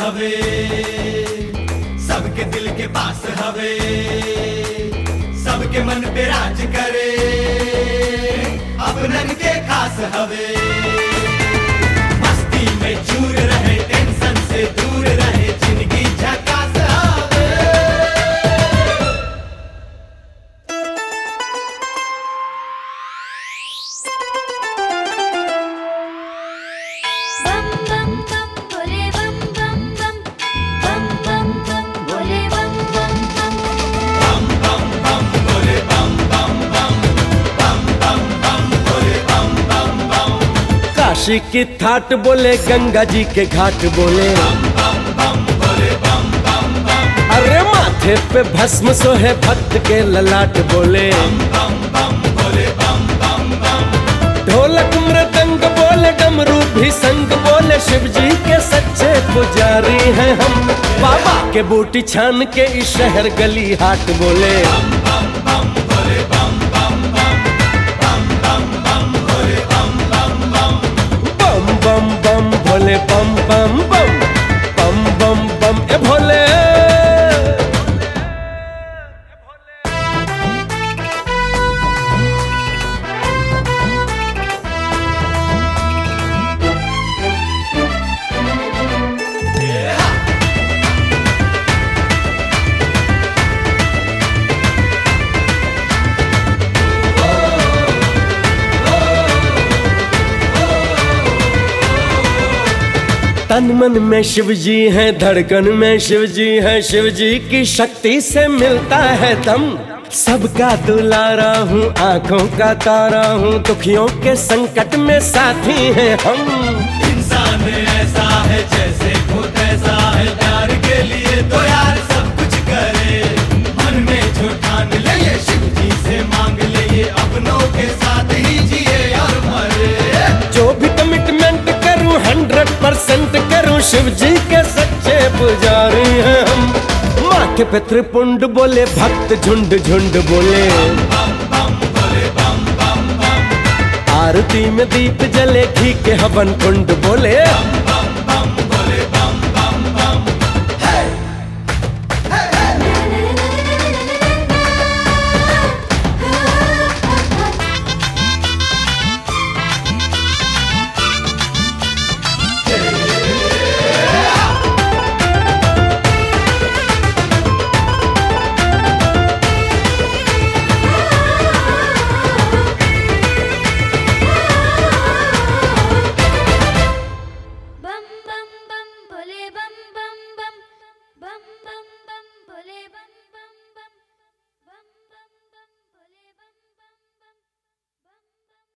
हवे, सबके दिल के पास हवे, सबके मन पे राज करे, अपनन के खास हवे। मस्ती में चूर रहे, टेंशन से दूर रहे, जिंदगी झकास हवे। बम बम बम भोले बम बम बम, बम बम बम भोले बम बम बम, बम बम बम भोले बम बम बम, बम बम बम भोले बम बम बम। काशी की थाट बोले, गंगा जी के घाट बोले, बम बम बम भोले बम बम बम, अरे माथे पे भस्म सोहे भक्त के ललाट बोले, बम बम भोले बम बम बम। ढोलक मृदंग बोले, डमरू भी संग बोले, शिव जी के सच्चे पुजारी हैं हम। बाबा के बूटी छान के इस शहर गली हाट बोले, बम बम भोले बम बम बम, बम बम भोले बम बम बम। बम बम बम भोले बम बम बम, बम बम बम ए भोले। तन मन में शिव जी हैं, धड़कन में शिव जी हैं, शिव जी की शक्ति से मिलता है दम। सबका दुलारा हूँ, आंखों का तारा हूँ, दुखियों के संकट में साथी हैं हम। इंसान ऐसा है जैसे खुद ऐसा है, प्यार के लिए तो यार सब कुछ करे। मन में जो ठान ले ये शिव जी से मांग ले, ये अपनों के साथ ही जिए और मरे। जो भी कमिटमेंट करूँ 100% करूँ, शिव जी के सच्चे पुजारी हैं हम। माथे पे त्रिपुंड बोले, भक्त झुंड झुंड बोले, बम बम भोले बम बम बम, आरती में दीप जले, घी के हवन कुंड बोले। बम